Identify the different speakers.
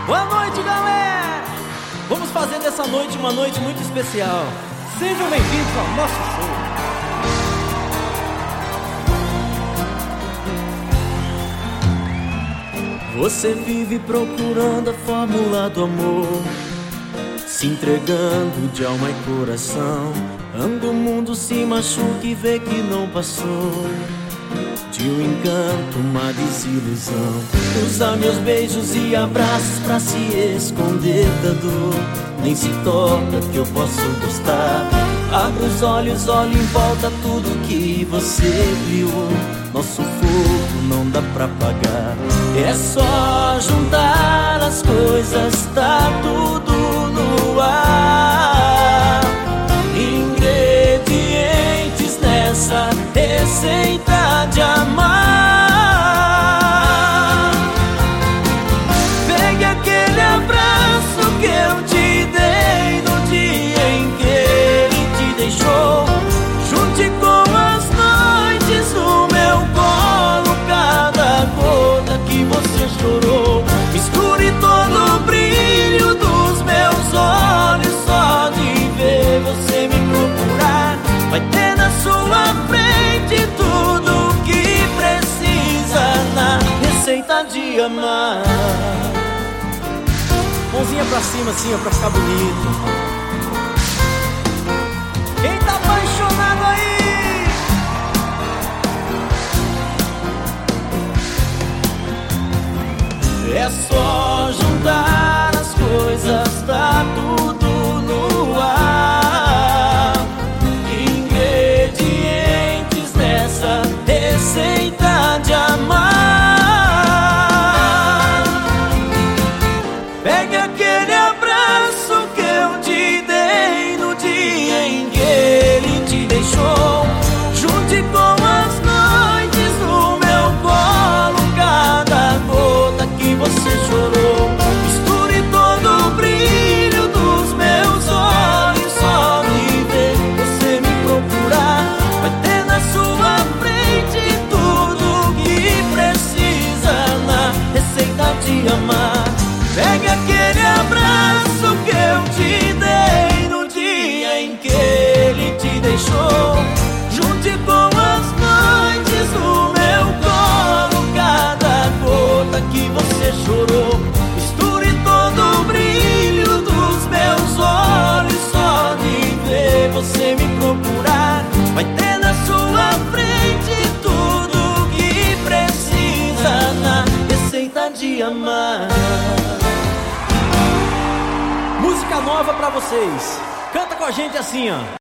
Speaker 1: Boa noite, galera! Vamos fazer dessa noite uma noite muito especial. Sejam bem-vindos ao nosso show. Você vive procurando a fórmula do amor, se entregando de alma e coração. Anda o mundo, se machuca e vê que não passou de um encanto, uma desilusão. Usa meus beijos e abraços pra se esconder da dor. Nem se toca que eu posso gostar. Abre os olhos, olha em volta tudo que você viu. Nosso fogo não dá pra apagar. É só juntar as coisas, tá tudo no ar. Ingredientes nessa receita de amar. Pegue aquele abraço que eu te dei no dia em que ele te deixou. Junte com as noites no meu colo cada gota que você chorou. Misture todo o brilho dos meus olhos, só de ver você me procurar. Vai ter na sua frente tudo que precisa na receita de amar. Mãozinha pra cima assim, ó, pra ficar bonito. Quem tá apaixonado aí? É só juntar as coisas, tá tudo no ar. Ingredientes nessa receita de amar. Pegue aquele abraço que eu te dei no dia em que ele te deixou. Junte com as noites no meu colo cada gota que você chorou. Misture todo o brilho dos meus olhos, só de ver você me procurar. Vai ter na sua frente tudo que precisa na receita de amar. Pegue aquele abraço que eu te dei no dia em que ele te deixou. Junte com as noites no meu colo cada gota que você chorou. Misture todo o brilho dos meus olhos, só de ver você me procurar. Vai ter na sua frente tudo que precisa na receita de amar. Música nova pra vocês. Canta com a gente assim, ó.